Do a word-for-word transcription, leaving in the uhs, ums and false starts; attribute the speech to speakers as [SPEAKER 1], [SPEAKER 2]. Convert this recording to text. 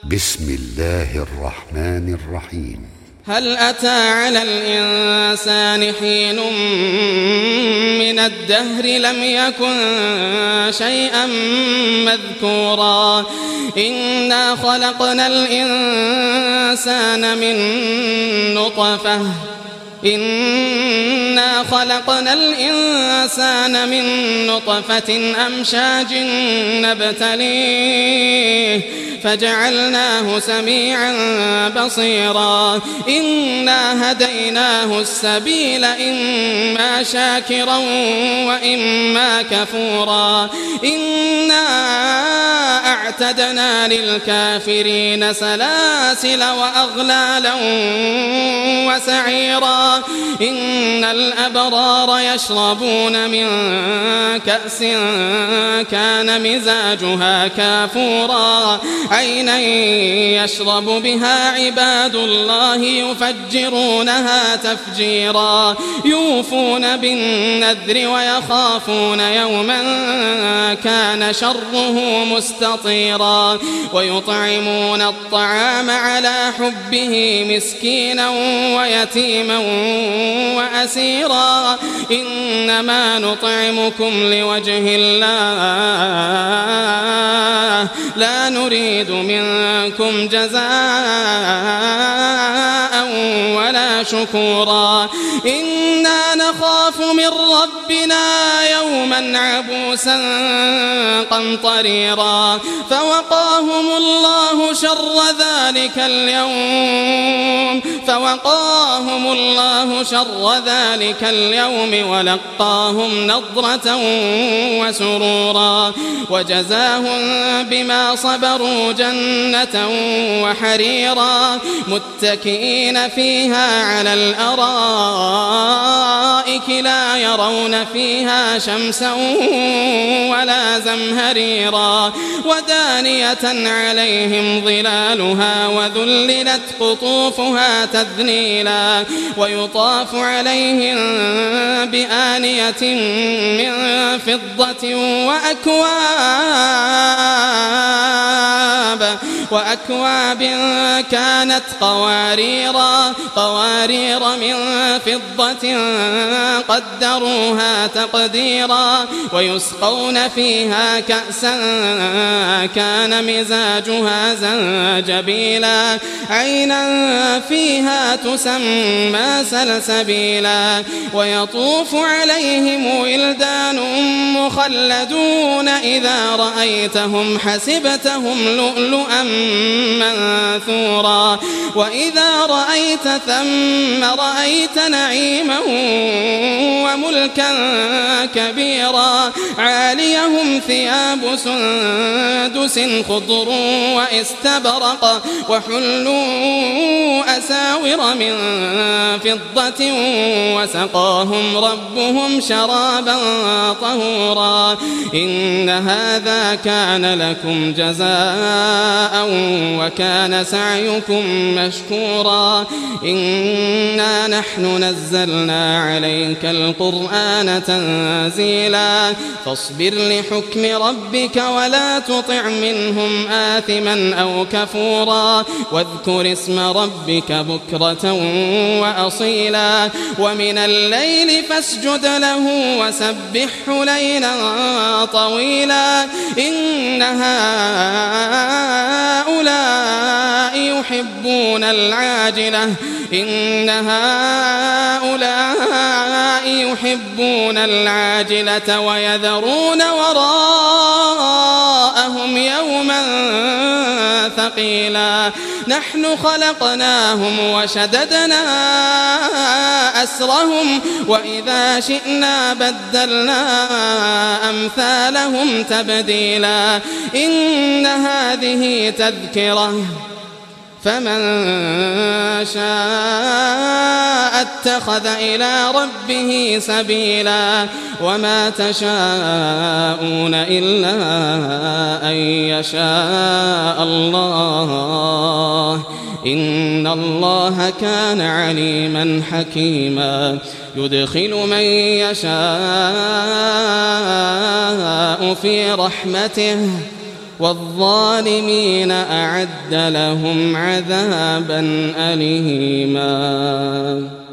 [SPEAKER 1] بسم الله الرحمن الرحيم.
[SPEAKER 2] هل أتى على الإنسان حين من الدهر لم يكن شيئا مذكورا إنا خلقنا الإنسان من نطفة إنا خلقنا الإنسان من نطفة أمشاج نبتليه فجعلناه سميعا بصيرا إنا هديناه السبيل إما شاكرا وإما كفورا إنا أعتدنا للكافرين سلاسل وأغلالا وسعيرا إن الأبرار يشربون من كأس كان مزاجها كافورا عينا يشرب بها عباد الله يفجرونها تفجيرا يوفون بالنذر ويخافون يوما كان شره مستطيرا ويطعمون الطعام على حبه مسكينا ويتيما وأسيرا إنما نطعمكم لوجه الله لا نريد منكم جزاء ولا شكورا إنا نخاف من ربنا يوما عبوسا قمطريرا فوقاهم الله شر ذلك اليوم فوقاهم الله شر ذلك اليوم ولقاهم نضرة وسرورا وجزاهم بما صبروا جنة وحريرا متكئين فيها على الأرائك لا يرون فيها شمسا ولا زمهريرا ودانية عليهم ظلالها وذللت قطوفها تذليلا ويطاف عليهم بآنية من فضة وأكواب وأكواب كانت قواريرا قوارير من فضة قدروها تقديرا ويسقون فيها كأسا كان مزاجها زنجبيلا عينا فيها تسمى سلسبيلا ويطوف عليهم ولدان مخلدون إذا رأيتهم حسبتهم لؤلؤا منثورا وإذا رأيت ثم رأيت نعيما وملكا كبيرا عاليهم ثياب سندس خضر واستبرق وحلوا أساور من فضة وسقاهم ربهم شرابا طهورا إن هذا كان لكم جزاء وكان سعيكم مشكورا إنا نحن نزلنا عليك القرآن تنزيلا فاصبر لحكم ربك ولا تطع منهم آثما أو كفورا واذكر اسم ربك بكرة وأصيلا ومن الليل فاسجد له وسبحه ليلا طويلا إن هؤلاء يحبون العاجلة إن هؤلاء يحبون العاجلة ويذرون وراءهم يوما ثقيلا نحن خلقناهم وشددنا أسرهم وإذا شئنا بدلنا أمثالهم تبديلا إن هذه تذكرة فمن شاء اتخذ إلى ربه سبيلا وما تشاءون إلا أن يشاء الله إن الله كان عليما حكيما يدخل من يشاء في رحمته والظالمين أعد لهم عذابا أليما.